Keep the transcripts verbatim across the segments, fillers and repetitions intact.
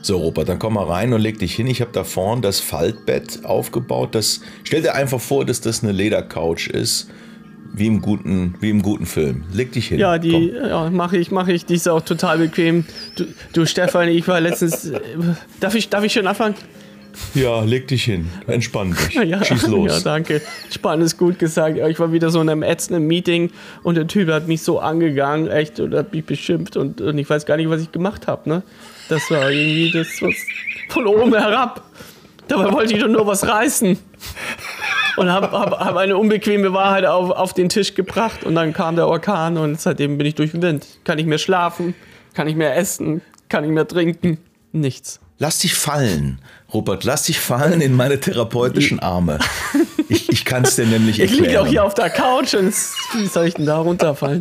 So, Robert, dann komm mal rein und leg dich hin. Ich habe da vorne das Faltbett aufgebaut. Das, stell dir einfach vor, dass das eine Ledercouch ist, wie im guten, wie im guten Film. Leg dich hin. Ja, die ja, mache ich, mache ich. Die ist auch total bequem. Du, du Stefan, ich war letztens. Darf ich, darf ich schon anfangen? Ja, leg dich hin. Entspann dich. Ja, Schieß los. Ja, danke. Spannend ist gut gesagt. Ich war wieder so in einem ätzenden Meeting und der Typ hat mich so angegangen, echt, und hat mich beschimpft und, und ich weiß gar nicht, was ich gemacht habe, ne? Das war irgendwie das was von oben herab. Dabei wollte ich doch nur was reißen. Und habe hab, hab eine unbequeme Wahrheit auf, auf den Tisch gebracht. Und dann kam der Orkan und seitdem bin ich durch den Wind. Kann nicht mehr schlafen, kann nicht mehr essen, kann nicht mehr trinken. Nichts. Lass dich fallen, Robert. Lass dich fallen in meine therapeutischen Arme. Ich, ich kann es dir nämlich erklären. Ich liege auch hier auf der Couch und wie soll ich denn da runterfallen?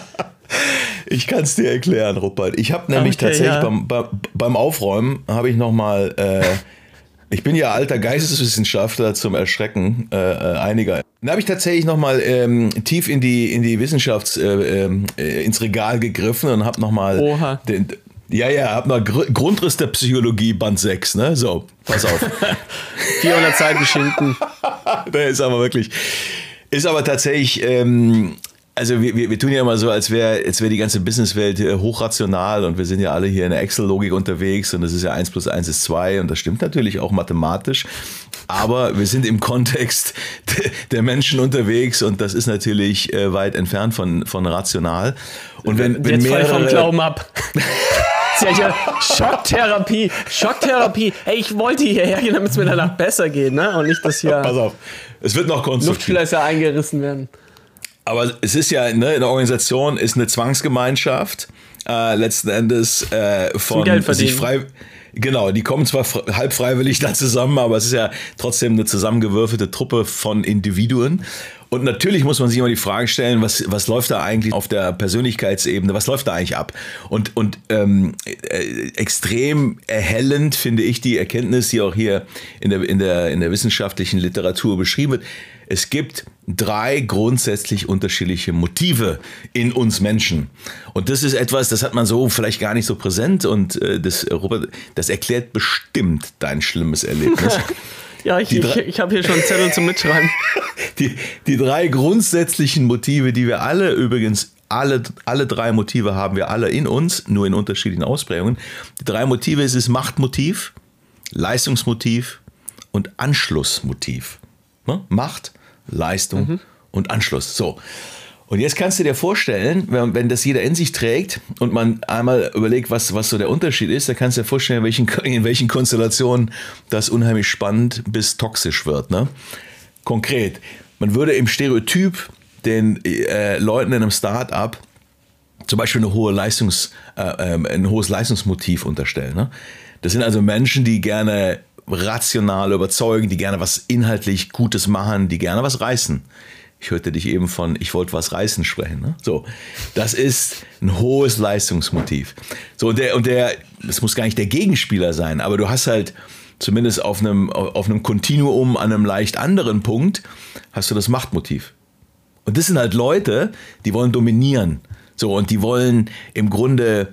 Ich kann es dir erklären, Rupert. Ich habe nämlich Okay, tatsächlich ja. beim, beim, beim Aufräumen habe ich nochmal, äh, ich bin ja alter Geisteswissenschaftler zum Erschrecken äh, äh, einiger. Da habe ich tatsächlich nochmal ähm, tief in die, in die Wissenschafts, äh, äh, ins Regal gegriffen und habe nochmal den, ja, ja, hab mal Gr- Grundriss der Psychologie, Band sechs, ne? So, pass auf. vierhundert Seiten Schinken. Der ist aber wirklich, ist aber tatsächlich, ähm, also wir, wir, wir tun ja immer so, als wäre als wär die ganze Businesswelt äh, hochrational und wir sind ja alle hier in der Excel-Logik unterwegs und das ist ja eins plus eins ist zwei und das stimmt natürlich auch mathematisch, aber wir sind im Kontext de, der Menschen unterwegs und das ist natürlich äh, weit entfernt von, von rational. Und wenn, wenn Jetzt fall ich vom mehrere- Glauben ab. Ja, ja, Schocktherapie, Schocktherapie. Hey, ich wollte hierher gehen, damit es mir danach besser geht, ne? Und nicht, dass hier Pass auf, es wird noch konstruktiv. Luftschlösser eingerissen werden. Aber es ist ja, ne, eine Organisation ist eine Zwangsgemeinschaft, äh, letzten Endes äh, von Geld verdienen. sich frei. Genau, die kommen zwar fr- halb freiwillig da zusammen, aber es ist ja trotzdem eine zusammengewürfelte Truppe von Individuen. Und natürlich muss man sich immer die Frage stellen, was, was läuft da eigentlich auf der Persönlichkeitsebene, was läuft da eigentlich ab? Und, und ähm, äh, extrem erhellend finde ich die Erkenntnis, die auch hier in der, in der, in der wissenschaftlichen Literatur beschrieben wird. Es gibt drei grundsätzlich unterschiedliche Motive in uns Menschen. Und das ist etwas, das hat man so vielleicht gar nicht so präsent. Und äh, das, Robert, das erklärt bestimmt dein schlimmes Erlebnis. Ja, ich, Die drei- ich, ich habe hier schon einen Zettel zum Mitschreiben. Die, die drei grundsätzlichen Motive, die wir alle übrigens, alle, alle drei Motive haben wir alle in uns, nur in unterschiedlichen Ausprägungen. Die drei Motive ist das Machtmotiv, Leistungsmotiv und Anschlussmotiv. Ne? Macht, Leistung mhm. und Anschluss. So. Und jetzt kannst du dir vorstellen, wenn, wenn das jeder in sich trägt und man einmal überlegt, was, was so der Unterschied ist, dann kannst du dir vorstellen, in welchen, in welchen Konstellationen das unheimlich spannend bis toxisch wird. Ne? Konkret, man würde im Stereotyp den äh, Leuten in einem Start-up zum Beispiel eine hohe Leistungs, äh, äh, ein hohes Leistungsmotiv unterstellen. Ne? Das sind also Menschen, die gerne rational überzeugen, die gerne was inhaltlich Gutes machen, die gerne was reißen. Ich hörte dich eben von ich wollte was reißen sprechen. Ne? So, das ist ein hohes Leistungsmotiv. So, und der, und der, das muss gar nicht der Gegenspieler sein, aber du hast halt zumindest auf einem, auf einem Kontinuum an einem leicht anderen Punkt, hast du das Machtmotiv. Und das sind halt Leute, die wollen dominieren. So, und die wollen im Grunde,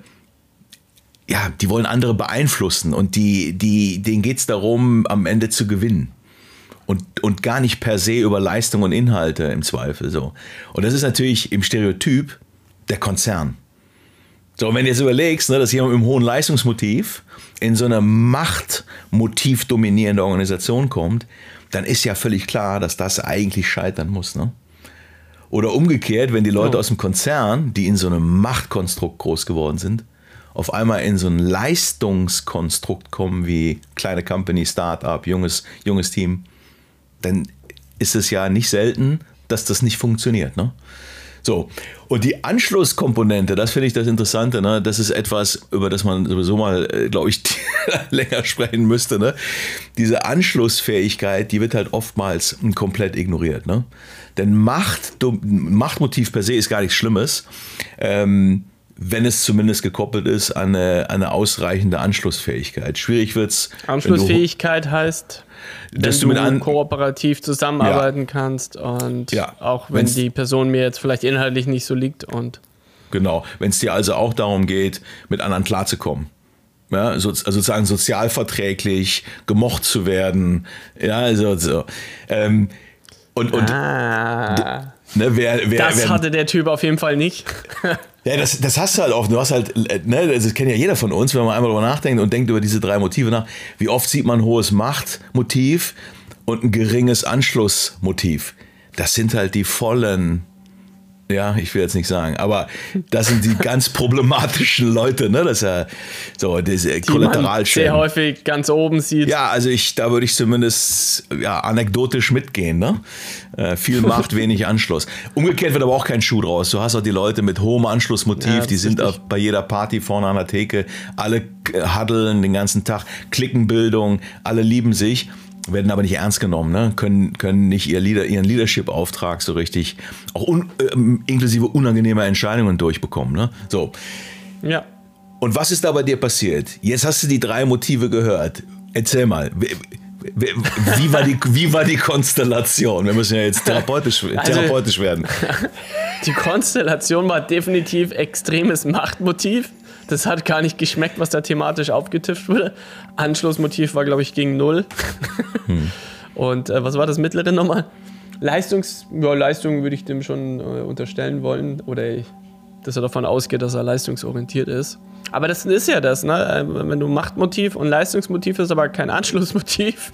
ja, die wollen andere beeinflussen und die, die, denen geht es darum, am Ende zu gewinnen. Und, und gar nicht per se über Leistung und Inhalte im Zweifel. So. Und das ist natürlich im Stereotyp der Konzern. So, und wenn du jetzt überlegst, ne, dass jemand mit einem hohen Leistungsmotiv in so eine Machtmotiv dominierende Organisation kommt, dann ist ja völlig klar, dass das eigentlich scheitern muss. Ne? Oder umgekehrt, wenn die Leute Ja. aus dem Konzern, die in so einem Machtkonstrukt groß geworden sind, auf einmal in so ein Leistungskonstrukt kommen wie kleine Company, Start-up, junges, junges Team, dann ist es ja nicht selten, dass das nicht funktioniert. Ne? So, und die Anschlusskomponente, das finde ich das Interessante, ne? Das ist etwas, über das man sowieso mal, glaube ich, länger sprechen müsste. Ne? Diese Anschlussfähigkeit, die wird halt oftmals komplett ignoriert. Ne? Denn Macht, Machtmotiv per se ist gar nichts Schlimmes, ähm, wenn es zumindest gekoppelt ist an eine, eine ausreichende Anschlussfähigkeit. Schwierig wird es. Anschlussfähigkeit heißt, dass wenn du du, mit an- kooperativ zusammenarbeiten ja. kannst und ja. auch wenn Wenn's, die Person mir jetzt vielleicht inhaltlich nicht so liegt. Und genau, wenn es dir also auch darum geht, mit anderen klarzukommen. Ja, so, also sozusagen sozialverträglich, gemocht zu werden. Ja, also so. Ähm, und und ah, ne, wer, wer, das wer, hatte der Typ auf jeden Fall nicht. Ja, das, das hast du halt oft. Du hast halt, ne, das kennt ja jeder von uns, wenn man einmal darüber nachdenkt und denkt über diese drei Motive nach. Wie oft sieht man ein hohes Machtmotiv und ein geringes Anschlussmotiv? Das sind halt die vollen, ja, ich will jetzt nicht sagen, aber das sind die ganz problematischen Leute, ne? Das ist ja so diese Kollateralschäden. Sehr häufig ganz oben sieht. Ja, also ich, da würde ich zumindest ja, anekdotisch mitgehen, ne? Äh, viel Macht, wenig Anschluss. Umgekehrt wird aber auch kein Schuh draus. Du hast auch die Leute mit hohem Anschlussmotiv, ja, die sind auf, bei jeder Party vorne an der Theke, alle huddeln den ganzen Tag, Klickenbildung, alle lieben sich. Werden aber nicht ernst genommen, ne? können, können nicht ihr Leader, ihren Leadership-Auftrag so richtig, auch un, äh, inklusive unangenehmer Entscheidungen durchbekommen. Ne? So. Ja. Und was ist da bei dir passiert? Jetzt hast du die drei Motive gehört. Erzähl mal, wie, wie, wie, war, die, wie war die Konstellation? Wir müssen ja jetzt therapeutisch, also, therapeutisch werden. Die Konstellation war definitiv extremes Machtmotiv. Das hat gar nicht geschmeckt, was da thematisch aufgetischt wurde. Anschlussmotiv war, glaube ich, gegen null. Hm. Und äh, was war das mittlere nochmal? Leistungs, ja, Leistung würde ich dem schon äh, unterstellen wollen. Oder ich, dass er davon ausgeht, dass er leistungsorientiert ist. Aber das ist ja das, ne? Wenn du Machtmotiv und Leistungsmotiv ist, aber kein Anschlussmotiv,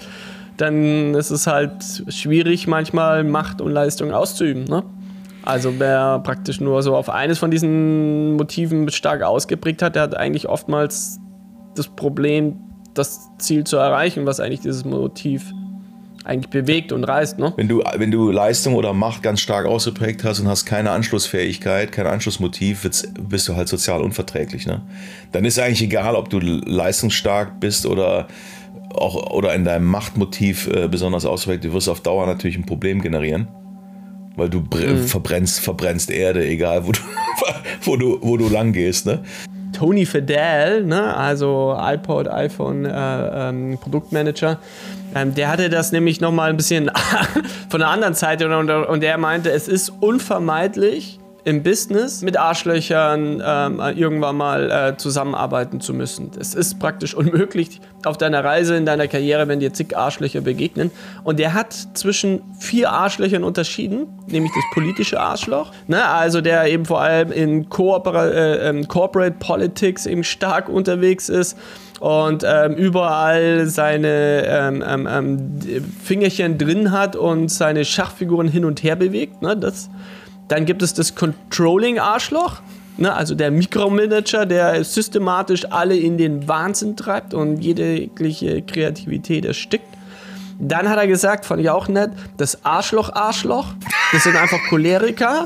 dann ist es halt schwierig, manchmal Macht und Leistung auszuüben, ne? Also wer praktisch nur so auf eines von diesen Motiven stark ausgeprägt hat, der hat eigentlich oftmals das Problem, das Ziel zu erreichen, was eigentlich dieses Motiv eigentlich bewegt und reißt. Ne? Wenn du, wenn du Leistung oder Macht ganz stark ausgeprägt hast und hast keine Anschlussfähigkeit, kein Anschlussmotiv, bist du halt sozial unverträglich. Ne? Dann ist eigentlich egal, ob du leistungsstark bist oder, auch, oder in deinem Machtmotiv äh, besonders ausgeprägt, du wirst auf Dauer natürlich ein Problem generieren. Weil du mhm. verbrennst, verbrennst Erde, egal wo du, wo du, wo du lang gehst. Ne? Tony Fadell, ne, also iPod, iPhone äh, ähm, Produktmanager, ähm, der hatte das nämlich nochmal ein bisschen von der anderen Seite und, und der meinte, es ist unvermeidlich im Business mit Arschlöchern ähm, irgendwann mal äh, zusammenarbeiten zu müssen. Es ist praktisch unmöglich auf deiner Reise, in deiner Karriere, wenn dir zig Arschlöcher begegnen. Und der hat zwischen vier Arschlöchern unterschieden, nämlich das politische Arschloch, ne, also der eben vor allem in Corpora- äh, Corporate Politics eben stark unterwegs ist und ähm, überall seine ähm, ähm, Fingerchen drin hat und seine Schachfiguren hin und her bewegt. Ne, das Dann gibt es das Controlling-Arschloch, ne, also der Mikromanager, der systematisch alle in den Wahnsinn treibt und jegliche Kreativität erstickt. Dann hat er gesagt, fand ich auch nett, das Arschloch-Arschloch, das sind einfach Choleriker,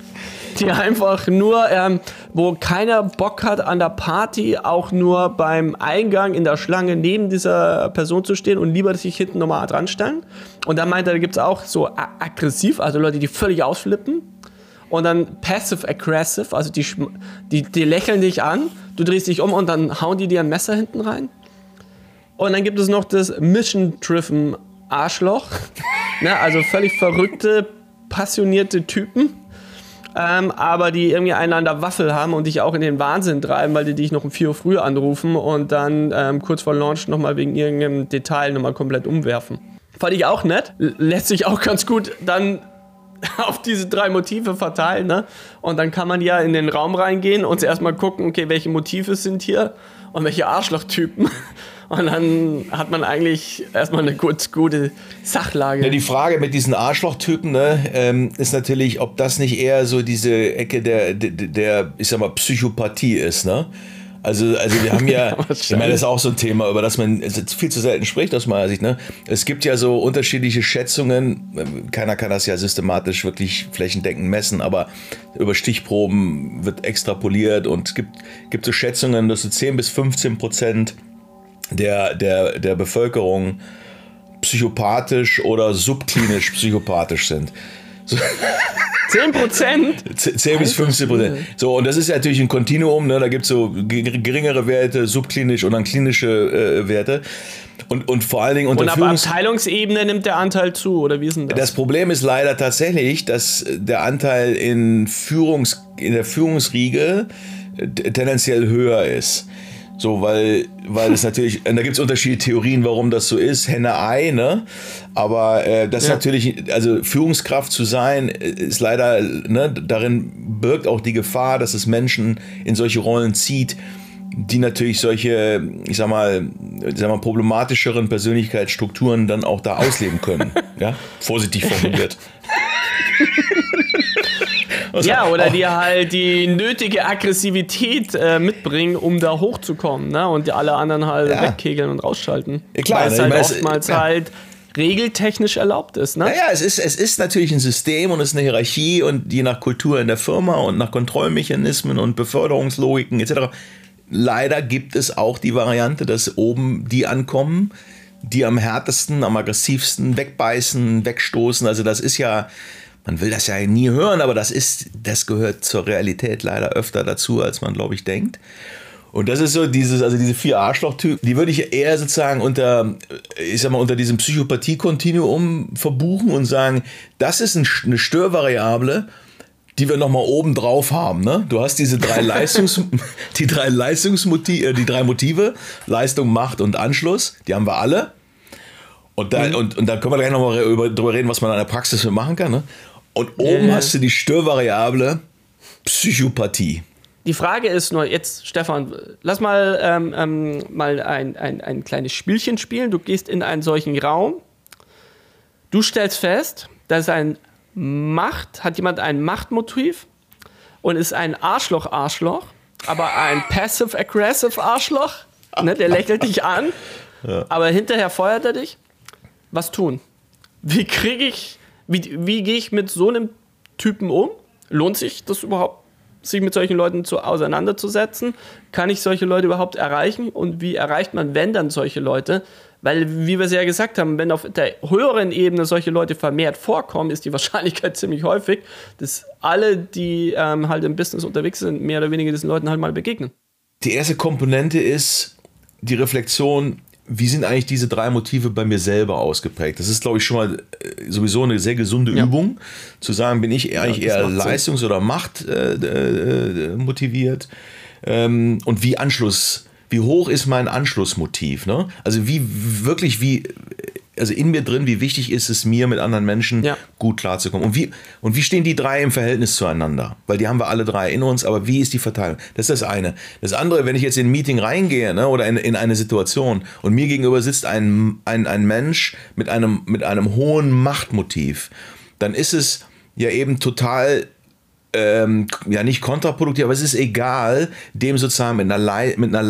die einfach nur, ähm, wo keiner Bock hat an der Party, auch nur beim Eingang in der Schlange neben dieser Person zu stehen und lieber sich hinten nochmal dran stellen. Und dann meint er, da gibt es auch so aggressiv, also Leute, die völlig ausflippen. Und dann passive-aggressive, also die, die, die lächeln dich an, du drehst dich um und dann hauen die dir ein Messer hinten rein. Und dann gibt es noch das Mission-Driven Arschloch, ne, also völlig verrückte, passionierte Typen, ähm, aber die irgendwie einander Waffel haben und dich auch in den Wahnsinn treiben, weil die dich noch um vier Uhr früh anrufen und dann ähm, kurz vor Launch nochmal wegen irgendeinem Detail nochmal komplett umwerfen. Fand ich auch nett, lässt sich auch ganz gut dann auf diese drei Motive verteilen, ne? Und dann kann man ja in den Raum reingehen und erstmal gucken, okay, welche Motive sind hier und welche Arschlochtypen. Und dann hat man eigentlich erstmal eine gut, gute Sachlage. Ja, die Frage mit diesen Arschlochtypen, ne, ähm, ist natürlich, ob das nicht eher so diese Ecke der, der, der ich sag mal, Psychopathie ist, ne? Also, also wir haben ja, ich meine, das ist auch so ein Thema, über das man viel zu selten spricht aus meiner Sicht. Ne? Es gibt ja so unterschiedliche Schätzungen, keiner kann das ja systematisch wirklich flächendeckend messen, aber über Stichproben wird extrapoliert und es gibt, gibt so Schätzungen, dass so zehn bis fünfzehn Prozent der, der, der Bevölkerung psychopathisch oder subklinisch psychopathisch sind. So. zehn Prozent? zehn bis fünfzehn Prozent. So, und das ist ja natürlich ein Kontinuum, ne? Da gibt es so geringere Werte, subklinisch und dann klinische äh, Werte. Und, und vor allen Dingen unter Und auf Führungs- Abteilungsebene nimmt der Anteil zu, oder wie ist denn das? Das Problem ist leider tatsächlich, dass der Anteil in, Führungs- in der Führungsriege tendenziell höher ist. So, weil, weil es natürlich, da gibt es unterschiedliche Theorien, warum das so ist, Henne-Ei, ne? Aber äh, das ja. natürlich, also Führungskraft zu sein, ist leider, ne, darin birgt auch die Gefahr, dass es Menschen in solche Rollen zieht, die natürlich solche, ich sag mal, ich sag mal problematischeren Persönlichkeitsstrukturen dann auch da ausleben können. Ja, vorsichtig formuliert. Ja, oder die halt die nötige Aggressivität äh, mitbringen, um da hochzukommen, ne? Und die alle anderen halt ja. wegkegeln und rausschalten. Ja, klar, weil es halt meine, oftmals ja. halt regeltechnisch erlaubt ist, ne? Naja, es ist, es ist natürlich ein System und es ist eine Hierarchie und je nach Kultur in der Firma und nach Kontrollmechanismen und Beförderungslogiken et cetera. Leider gibt es auch die Variante, dass oben die ankommen, die am härtesten, am aggressivsten wegbeißen, wegstoßen. Also das ist ja, man will das ja nie hören, aber das ist, das gehört zur Realität leider öfter dazu, als man, glaube ich, denkt. Und das ist so dieses, also diese vier Arschlochtypen, die würde ich eher sozusagen unter, ich sag mal, unter diesem Psychopathie-Kontinuum verbuchen und sagen, das ist eine Störvariable, die wir nochmal oben drauf haben. Ne? Du hast diese drei Leistungs, die drei Leistungsmotive, die drei Motive, Leistung, Macht und Anschluss, die haben wir alle. Und da, mhm. und, und da können wir gleich nochmal drüber reden, was man in der Praxis für machen kann. Ne? Und oben äh. hast du die Störvariable Psychopathie. Die Frage ist nur, jetzt Stefan, lass mal, ähm, ähm, mal ein, ein, ein kleines Spielchen spielen. Du gehst in einen solchen Raum, du stellst fest, da ist ein Macht, hat jemand ein Machtmotiv und ist ein Arschloch-Arschloch, aber ein Passive-Aggressive-Arschloch, ne, der lächelt dich an, ja. aber hinterher feuert er dich. Was tun? Wie kriege ich, wie, wie gehe ich mit so einem Typen um? Lohnt sich das überhaupt, sich mit solchen Leuten zu, auseinanderzusetzen? Kann ich solche Leute überhaupt erreichen? Und wie erreicht man, wenn dann solche Leute? Weil, wie wir es ja gesagt haben, wenn auf der höheren Ebene solche Leute vermehrt vorkommen, ist die Wahrscheinlichkeit ziemlich häufig, dass alle, die ähm, halt im Business unterwegs sind, mehr oder weniger diesen Leuten halt mal begegnen. Die erste Komponente ist die Reflexion, wie sind eigentlich diese drei Motive bei mir selber ausgeprägt? Das ist, glaube ich, schon mal sowieso eine sehr gesunde ja. Übung, zu sagen, bin ich eigentlich ja, eher leistungs- oder Macht äh, äh, motiviert ähm, und wie Anschluss, wie hoch ist mein Anschlussmotiv? Ne? Also wie wirklich, wie, also in mir drin, wie wichtig ist es mir, mit anderen Menschen ja. gut klarzukommen? Und wie, und wie stehen die drei im Verhältnis zueinander? Weil die haben wir alle drei in uns, aber wie ist die Verteilung? Das ist das eine. Das andere, wenn ich jetzt in ein Meeting reingehe, ne, oder in, in eine Situation und mir gegenüber sitzt ein, ein, ein Mensch mit einem, mit einem hohen Machtmotiv, dann ist es ja eben total Ähm, ja nicht kontraproduktiv, aber es ist egal, dem sozusagen mit einer, Le- mit einer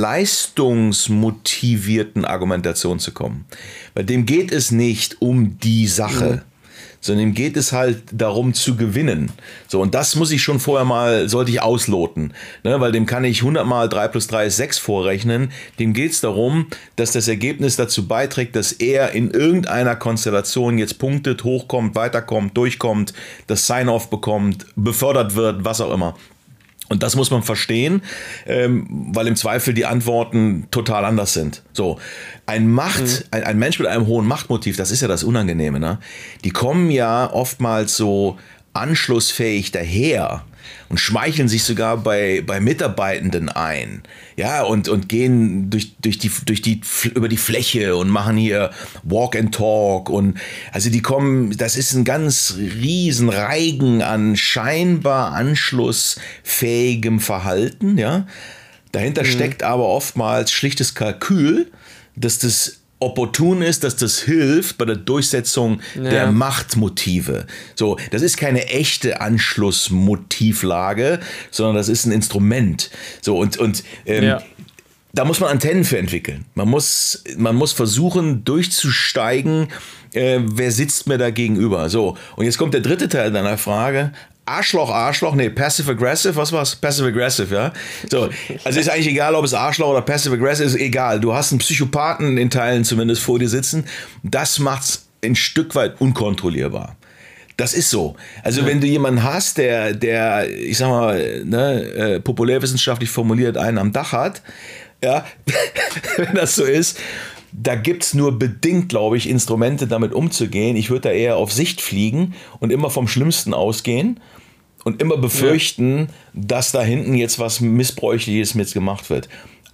leistungsmotivierten Argumentation zu kommen. Bei dem geht es nicht um die Sache, mhm. sondern ihm geht es halt darum zu gewinnen. So, und das muss ich schon vorher mal, sollte ich ausloten, ne? Weil dem kann ich hundert mal drei plus drei ist sechs vorrechnen. Dem geht es darum, dass das Ergebnis dazu beiträgt, dass er in irgendeiner Konstellation jetzt punktet, hochkommt, weiterkommt, durchkommt, das Sign-off bekommt, befördert wird, was auch immer. Und das muss man verstehen, ähm, weil im Zweifel die Antworten total anders sind. So, ein Macht, mhm. ein, ein Mensch mit einem hohen Machtmotiv, das ist ja das Unangenehme, ne? Die kommen ja oftmals so anschlussfähig daher und schmeicheln sich sogar bei, bei Mitarbeitenden ein. Ja, und, und gehen durch, durch die, durch die, über die Fläche und machen hier Walk and Talk. Und also die kommen, das ist ein ganz riesen Reigen an scheinbar anschlussfähigem Verhalten. Ja. Dahinter mhm. steckt aber oftmals schlichtes Kalkül, dass das opportun ist, dass das hilft bei der Durchsetzung ja. der Machtmotive. So, das ist keine echte Anschlussmotivlage, sondern das ist ein Instrument. So, und, und ähm, ja. da muss man Antennen für entwickeln. Man muss, man muss versuchen, durchzusteigen, äh, wer sitzt mir da gegenüber. So, und jetzt kommt der dritte Teil deiner Frage. Arschloch, Arschloch, nee, Passive-Aggressive, was war's? Passive-Aggressive, ja. So, also ist eigentlich egal, ob es Arschloch oder Passive-Aggressive ist, egal. Du hast einen Psychopathen in Teilen zumindest vor dir sitzen. Das macht's ein Stück weit unkontrollierbar. Das ist so. Also ja. wenn du jemanden hast, der, der, ich sag mal, ne, äh, populärwissenschaftlich formuliert, einen am Dach hat, ja, wenn das so ist, da gibt es nur bedingt, glaube ich, Instrumente, damit umzugehen. Ich würde da eher auf Sicht fliegen und immer vom Schlimmsten ausgehen und immer befürchten, ja. dass da hinten jetzt was Missbräuchliches mit gemacht wird.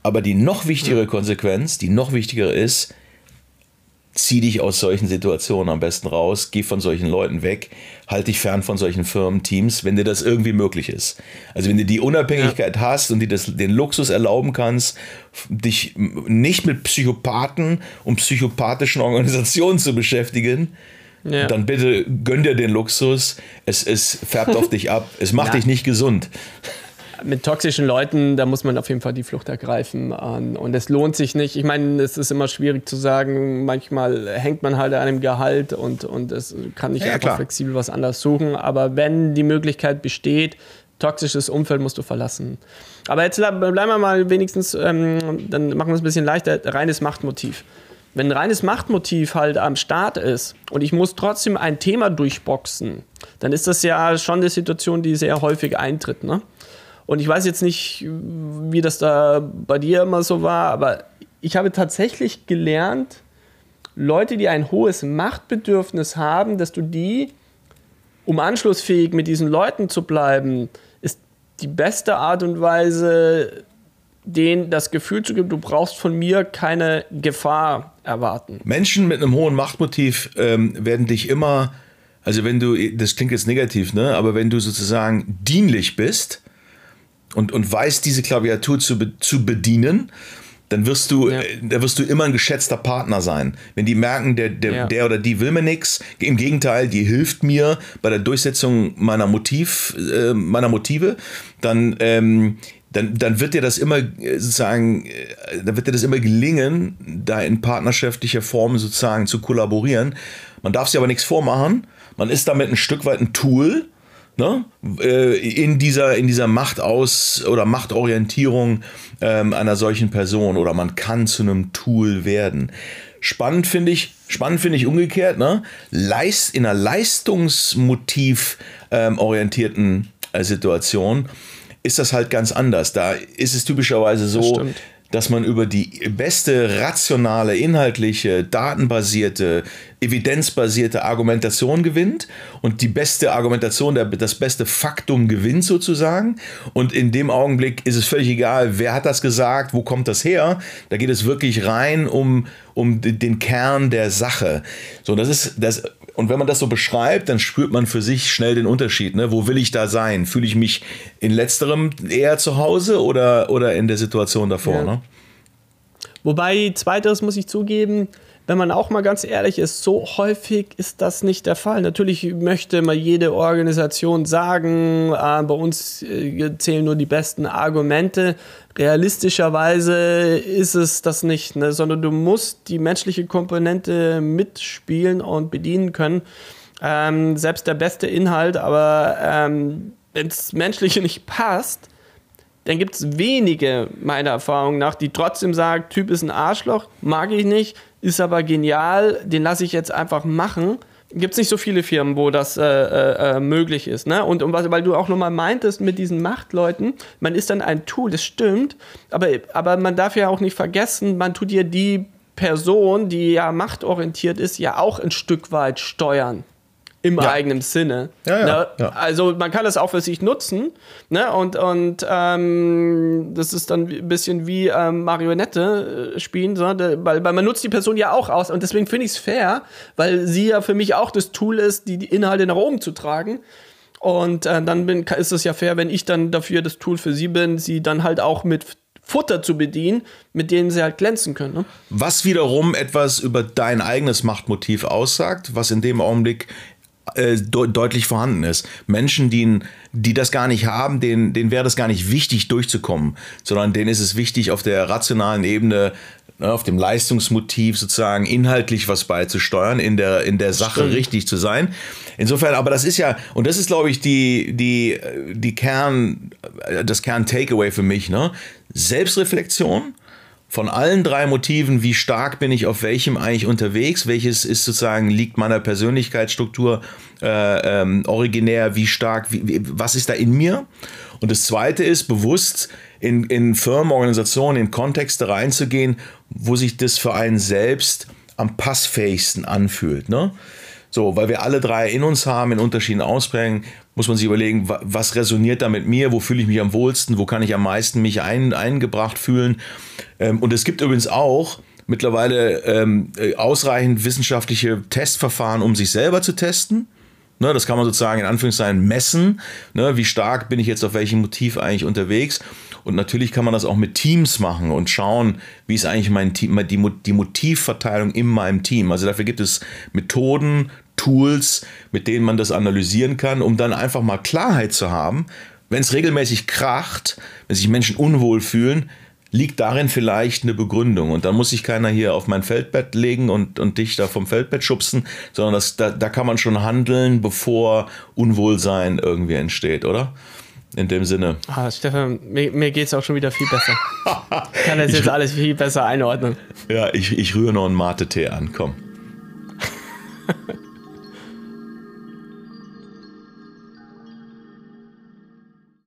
Aber die noch wichtigere Konsequenz, die noch wichtigere ist, zieh dich aus solchen Situationen am besten raus, geh von solchen Leuten weg, halt dich fern von solchen Firmen, Teams, wenn dir das irgendwie möglich ist. Also wenn du die Unabhängigkeit ja. hast und dir das, den Luxus erlauben kannst, dich nicht mit Psychopathen und psychopathischen Organisationen zu beschäftigen, ja. dann bitte gönn dir den Luxus, es, es färbt auf dich ab, es macht ja. dich nicht gesund. Mit toxischen Leuten, da muss man auf jeden Fall die Flucht ergreifen. Und es lohnt sich nicht. Ich meine, es ist immer schwierig zu sagen, manchmal hängt man halt an einem Gehalt und, und es kann nicht ja, einfach klar. flexibel was anderes suchen. Aber wenn die Möglichkeit besteht, toxisches Umfeld musst du verlassen. Aber jetzt bleiben wir mal wenigstens, ähm, dann machen wir es ein bisschen leichter, reines Machtmotiv. Wenn ein reines Machtmotiv halt am Start ist und ich muss trotzdem ein Thema durchboxen, dann ist das ja schon eine Situation, die sehr häufig eintritt, ne? Und ich weiß jetzt nicht, wie das da bei dir immer so war, aber ich habe tatsächlich gelernt, Leute, die ein hohes Machtbedürfnis haben, dass du die, um anschlussfähig mit diesen Leuten zu bleiben, ist die beste Art und Weise, denen das Gefühl zu geben, du brauchst von mir keine Gefahr erwarten. Menschen mit einem hohen Machtmotiv ähm, werden dich immer, also wenn du, das klingt jetzt negativ, ne, aber wenn du sozusagen dienlich bist, Und, und weißt, diese Klaviatur zu, be, zu bedienen, dann wirst du, ja. äh, da wirst du immer ein geschätzter Partner sein. Wenn die merken, der, der, ja. der oder die will mir nichts, im Gegenteil, die hilft mir bei der Durchsetzung meiner, Motiv, äh, meiner Motive, dann, ähm, dann, dann wird dir das immer sozusagen, äh, dann wird dir das immer gelingen, da in partnerschaftlicher Form sozusagen zu kollaborieren. Man darf sich aber nichts vormachen. Man ist damit ein Stück weit ein Tool, ne? in dieser, in dieser Machtaus- oder Machtorientierung ähm, einer solchen Person, oder man kann zu einem Tool werden. Spannend finde ich, spannend finde ich umgekehrt, ne? Leist, in einer leistungsmotiv ähm, orientierten äh, Situation ist das halt ganz anders. Da ist es typischerweise so, das dass man über die beste rationale, inhaltliche, datenbasierte, evidenzbasierte Argumentation gewinnt und die beste Argumentation, der, das beste Faktum gewinnt sozusagen, und in dem Augenblick ist es völlig egal, wer hat das gesagt, wo kommt das her, da geht es wirklich rein um, um den Kern der Sache. So, das ist das. Und wenn man das so beschreibt, dann spürt man für sich schnell den Unterschied. Ne? Wo will ich da sein? Fühle ich mich in letzterem eher zu Hause oder, oder in der Situation davor? Ja. Ne? Wobei, zweiteres muss ich zugeben, wenn man auch mal ganz ehrlich ist, so häufig ist das nicht der Fall. Natürlich möchte mal jede Organisation sagen, äh, bei uns äh, zählen nur die besten Argumente. Realistischerweise ist es das nicht, ne? Sondern du musst die menschliche Komponente mitspielen und bedienen können. Ähm, selbst der beste Inhalt, aber ähm, wenn das Menschliche nicht passt, dann gibt es wenige, meiner Erfahrung nach, die trotzdem sagen, Typ ist ein Arschloch, mag ich nicht, ist aber genial, den lasse ich jetzt einfach machen. Gibt es nicht so viele Firmen, wo das äh, äh, möglich ist. Ne? Und, und was, weil du auch nochmal meintest mit diesen Machtleuten, man ist dann ein Tool, das stimmt, aber, aber man darf ja auch nicht vergessen, man tut ja die Person, die ja machtorientiert ist, ja auch ein Stück weit steuern. Im ja. eigenen Sinne. Ja, ja, ne? ja. Also man kann das auch für sich nutzen. Ne? Und, und ähm, das ist dann ein bisschen wie ähm, Marionette spielen, so, weil, weil man nutzt die Person ja auch aus. Und deswegen finde ich es fair, weil sie ja für mich auch das Tool ist, die, die Inhalte nach oben zu tragen. Und äh, dann bin, ist es ja fair, wenn ich dann dafür das Tool für sie bin, sie dann halt auch mit Futter zu bedienen, mit denen sie halt glänzen können. Ne? Was wiederum etwas über dein eigenes Machtmotiv aussagt, was in dem Augenblick De- deutlich vorhanden ist. Menschen, die, die das gar nicht haben, denen, denen wäre das gar nicht wichtig durchzukommen, sondern denen ist es wichtig, auf der rationalen Ebene, ne, auf dem Leistungsmotiv sozusagen inhaltlich was beizusteuern, in der, in der Sache Stimmt. richtig zu sein. Insofern, aber das ist ja, und das ist, glaube ich, die, die, die Kern, das Kern-Takeaway für mich, ne? Selbstreflexion von allen drei Motiven, wie stark bin ich auf welchem eigentlich unterwegs, welches ist sozusagen, liegt meiner Persönlichkeitsstruktur äh, ähm, originär, wie stark, wie, wie, was ist da in mir? Und das zweite ist, bewusst in, in Firmen, Organisationen, in Kontexte reinzugehen, wo sich das für einen selbst am passfähigsten anfühlt, ne? So, weil wir alle drei in uns haben, in unterschiedlichen Ausprägungen, muss man sich überlegen, was resoniert da mit mir, wo fühle ich mich am wohlsten, wo kann ich am meisten mich ein, eingebracht fühlen. Und es gibt übrigens auch mittlerweile ähm, ausreichend wissenschaftliche Testverfahren, um sich selber zu testen. Ne, das kann man sozusagen in Anführungszeichen messen. Ne, wie stark bin ich jetzt auf welchem Motiv eigentlich unterwegs? Und natürlich kann man das auch mit Teams machen und schauen, wie ist eigentlich mein Team, die, die Motivverteilung in meinem Team. Also dafür gibt es Methoden, Tools, mit denen man das analysieren kann, um dann einfach mal Klarheit zu haben. Wenn es regelmäßig kracht, wenn sich Menschen unwohl fühlen, liegt darin vielleicht eine Begründung. Und dann muss sich keiner hier auf mein Feldbett legen und, und dich da vom Feldbett schubsen, sondern das, da, da kann man schon handeln, bevor Unwohlsein irgendwie entsteht, oder? In dem Sinne. Ah, Stefan, mir, mir geht es auch schon wieder viel besser. Ich kann das ich, jetzt alles viel besser einordnen. Ja, ich, ich rühre noch einen Mate-Tee an, komm.